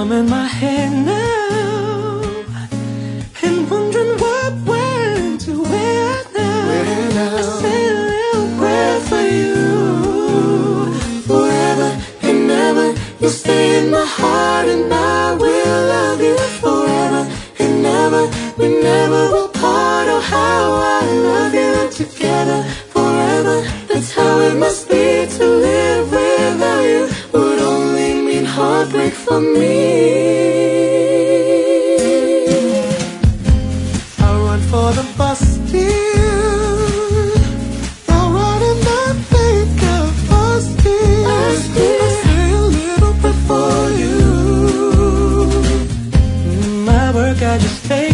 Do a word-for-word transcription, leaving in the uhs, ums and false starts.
I'm in my head now and wondering what went to where now. Where now? I say a little prayer for you. Forever and ever, you'll stay in my heart, and I will love you forever and ever. We never will part. Oh, how I love you together forever. That's how it must be to live without you. Would only mean heartbreak for me. I run for the bus, dear. I'll run in my faith, us, dear. Us, dear. I say a little bit for you. My work, I just stay